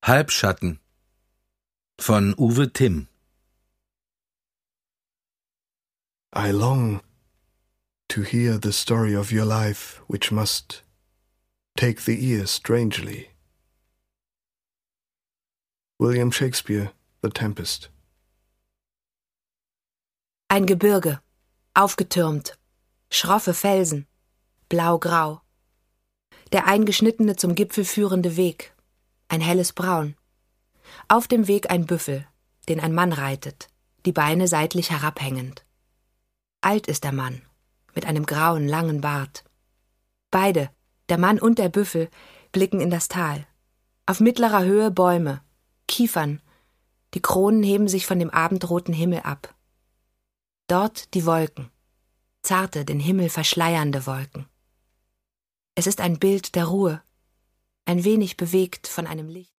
Halbschatten von Uwe Timm. I long to hear the story of your life, which must take the ear strangely. William Shakespeare, The Tempest. Ein Gebirge, aufgetürmt, schroffe Felsen, blau-grau. Der eingeschnittene zum Gipfel führende Weg, ein helles Braun. Auf dem Weg ein Büffel, den ein Mann reitet, die Beine seitlich herabhängend. Alt ist der Mann, mit einem grauen, langen Bart. Beide, der Mann und der Büffel, blicken in das Tal. Auf mittlerer Höhe Bäume, Kiefern, die Kronen heben sich von dem abendroten Himmel ab. Dort die Wolken, zarte, den Himmel verschleiernde Wolken. Es ist ein Bild der Ruhe, ein wenig bewegt von einem Licht.